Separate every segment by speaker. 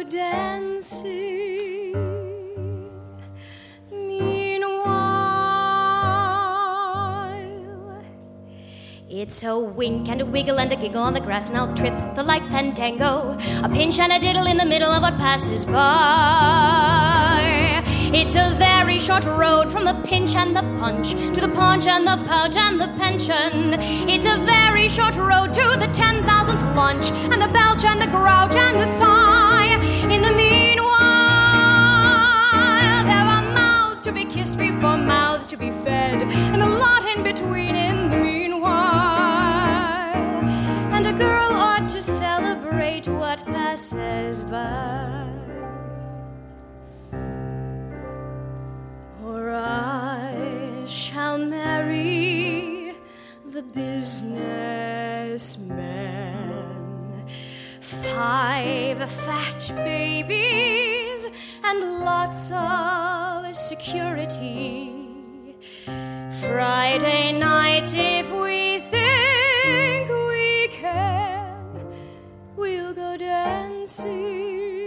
Speaker 1: dancing. Meanwhile, it's a wink and a wiggle and a giggle on the grass, and I'll trip the light fandango, a pinch and a diddle in the middle of what passes by. It's a very short road from the pinch and the punch to the paunch and the pouch and the pension. It's a very short road to the 10,000th lunch and the belch and the grouch and the sigh. In the meanwhile, there are mouths to be kissed before mouths to be fed, and a lot in between in the meanwhile. And a girl ought to celebrate what passes by. I shall marry the businessman. 5 fat babies and lots of security. Friday nights, if we think we can, we'll go dancing.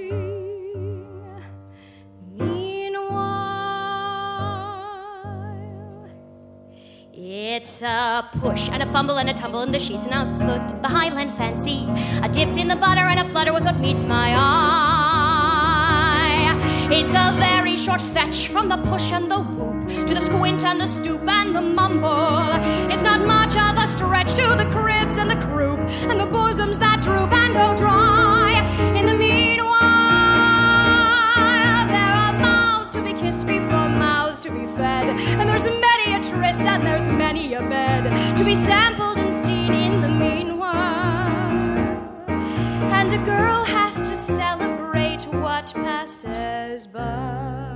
Speaker 1: It's a push and a fumble and a tumble in the sheets, and a foot, the Highland fancy, a dip in the butter and a flutter with what meets my eye. It's a very short fetch from the push and the whoop to the squint and the stoop and the mumble. It's not much of a stretch to the cribs and the croup and the bosoms that droop and go dry. In the meanwhile, there are mouths to be kissed before mouths to be fed, and there's many a tryst and there's many a bed to be sampled and seen in the meanwhile. And a girl has to celebrate what passes by,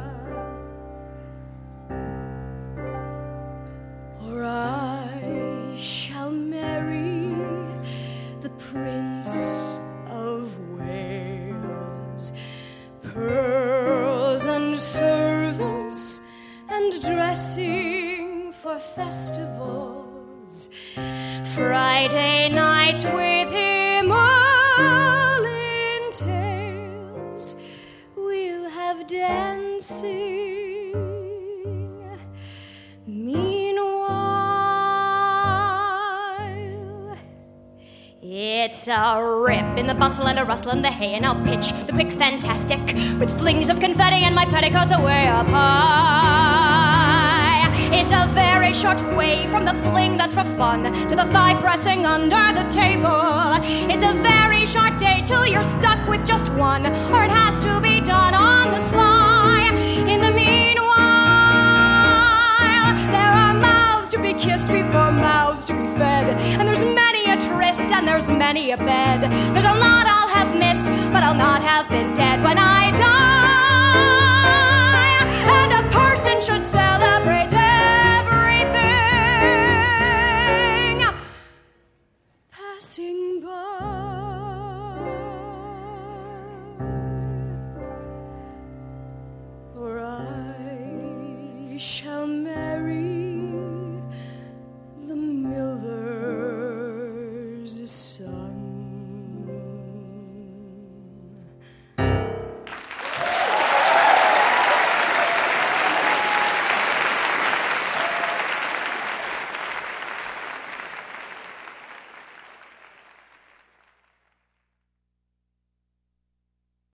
Speaker 1: or I shall marry the Prince of Wales. Pearls and servants and dressing for festivals. Friday night with him all entails. We'll have dancing. Meanwhile, it's a rip in the bustle and a rustle in the hay, and I'll pitch the quick fantastic with flings of confetti and my petticoats away up high. It's a very short way from the fling that's for fun to the thigh pressing under the table. It's a very short day till you're stuck with just one, or it has to be done on the sly. In the meanwhile, there are mouths to be kissed before mouths to be fed, and there's many a tryst and there's many a bed. There's a lot I'll have missed, but I'll not have been dead when I die. And a person should celebrate everything passing by. Or I shall